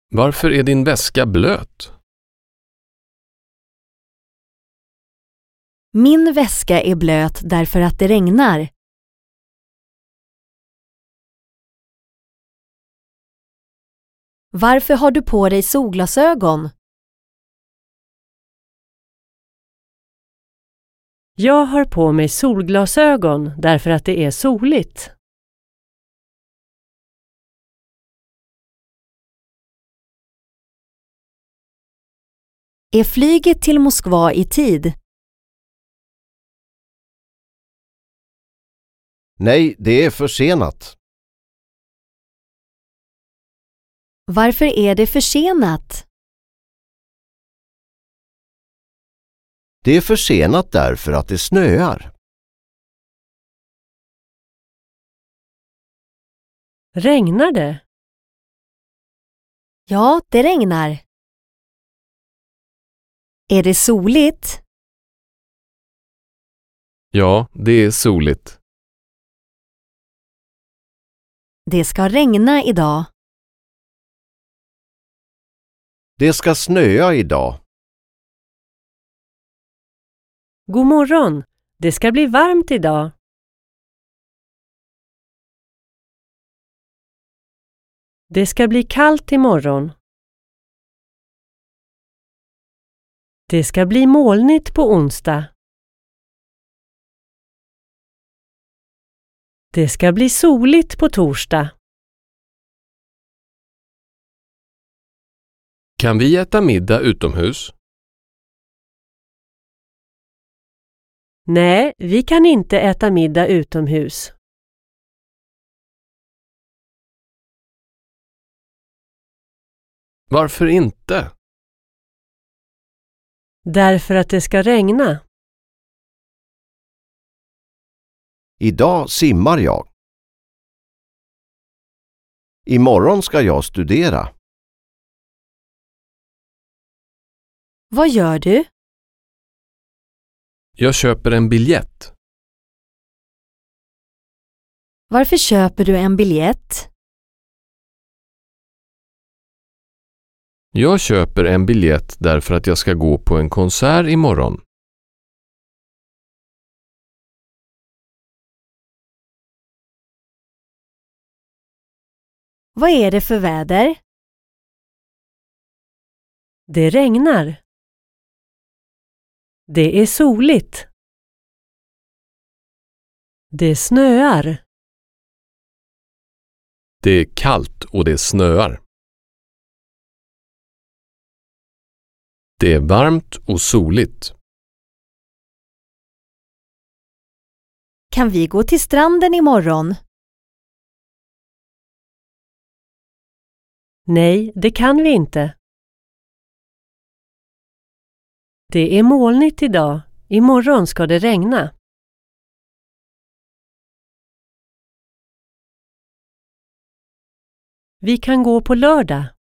Varför är din väska blöt? Min väska är blöt därför att det regnar. Varför har du på dig solglasögon? Jag har på mig solglasögon därför att det är soligt. Är flyget till Moskva i tid? Nej, det är försenat. Varför är det försenat? Det är försenat därför att det snöar. Regnar det? Ja, det regnar. Är det soligt? Ja, det är soligt. Det ska regna idag. Det ska snöa idag. God morgon! Det ska bli varmt idag. Det ska bli kallt imorgon. Det ska bli molnigt på onsdag. Det ska bli soligt på torsdag. Kan vi äta middag utomhus? Nej, vi kan inte äta middag utomhus. Varför inte? Därför att det ska regna. Idag simmar jag. Imorgon ska jag studera. Vad gör du? Jag köper en biljett. Varför köper du en biljett? Jag köper en biljett därför att jag ska gå på en konsert imorgon. Vad är det för väder? Det regnar. Det är soligt. Det snöar. Det är kallt och det snöar. Det är varmt och soligt. Kan vi gå till stranden imorgon? Nej, det kan vi inte. Det är molnigt idag. Imorgon ska det regna. Vi kan gå på lördag.